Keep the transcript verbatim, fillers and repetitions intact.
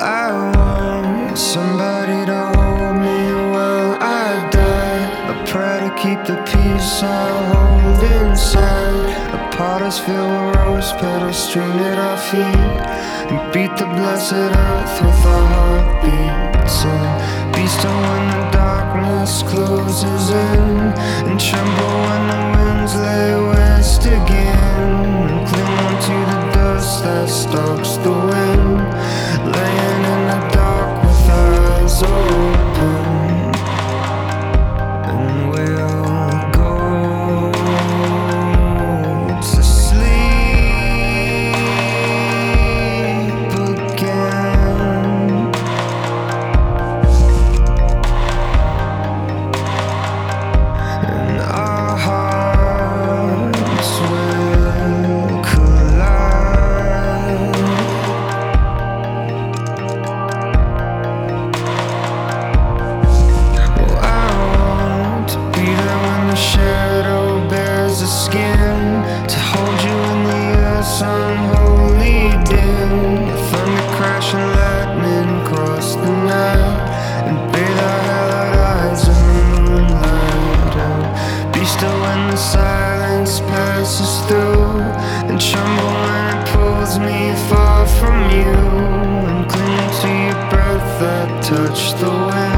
I want somebody to hold me while I die. I pray to keep the peace I hold inside. A pot is filled with rose petals strewn at our feet, and beat the blessed earth with our heartbeats. And be still when the darkness closes in, and tremble when the winds lay waste again. And cling on to the dust that stalks the wind, laying in the dark with our eyes open. And we'll go to sleep again. And our hearts will collide. Well, I want to be there when the shadow bears the skin, to hold you in the earth's unholy dim. The thunder crash and lightning cross the night, and bathe our hallowed eyes in the moonlight. And be still when the silence passes through, and tremble when it pulls me far from you, and cling to your breath that touched the wind.